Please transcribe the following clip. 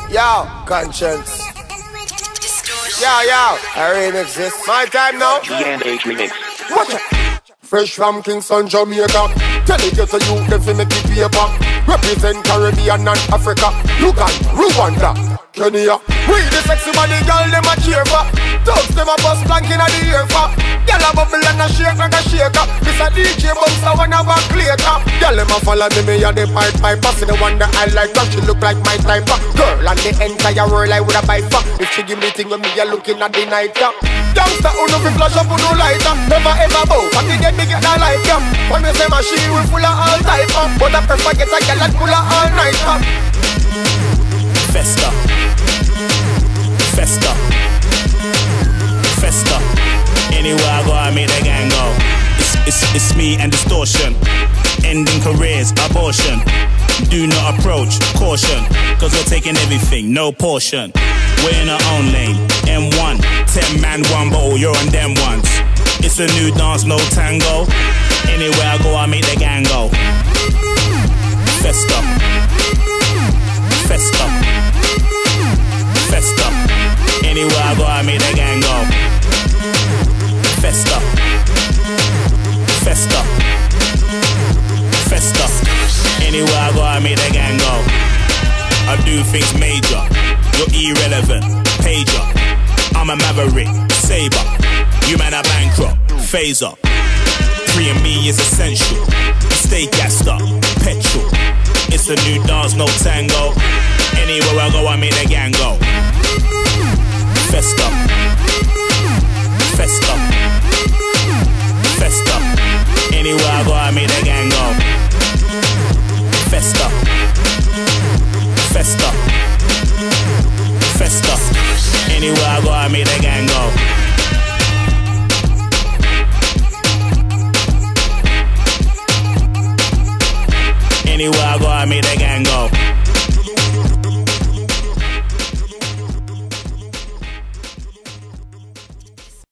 Yo, Conscience. Yo, I remix this. My time now. G&H remix. Watch it. Fresh from Kingston, Jamaica. Tell it to you, them fi make it paper. Represent Caribbean and Africa. Uganda, Rwanda, Kenya. We the sexy body girl, them a cheer for. Thugs them a bust blank inna the ear for. Girl a bubble and a shake like a shaker. This a DJ bouncer when a back later. Girl them a follow me a the pipe. See the one that I like, cause she look like my type. Girl and the entire world I woulda buy for. If she give me thing when me a looking at the night. Youngster who no fi flash up who no lighter. Never ever bow, but me get me get that light. When me say machine we full of all type. But I prefer get a girl that full of all night. Festa, Festa, Festa. Anywhere I go, I make the gang go. It's me and distortion. Ending careers, abortion. Do not approach, caution. Cause we're taking everything, no portion. We're in our own lane, M1. 10 man, one bottle, you're on them ones. It's a new dance, no tango. Anywhere I go, I make the gang go. Festa, Festa, Festa. Anywhere I go, I make the gang go. Festa, Festa, Festa. Anywhere I go, I make the gang go. I do things major. You're irrelevant, pager. I'm a maverick, saber. You man are bankrupt, phaser. Freeing me is essential. Stay gassed up, petrol. It's a new dance, no tango. Anywhere I go, I make the gang go. Festa, Festa, Festa. Anywhere I go, I make the gang go. Festa, Festa, Festa. Anywhere I go, I make the gang go. Anywhere I go, I make the gang go.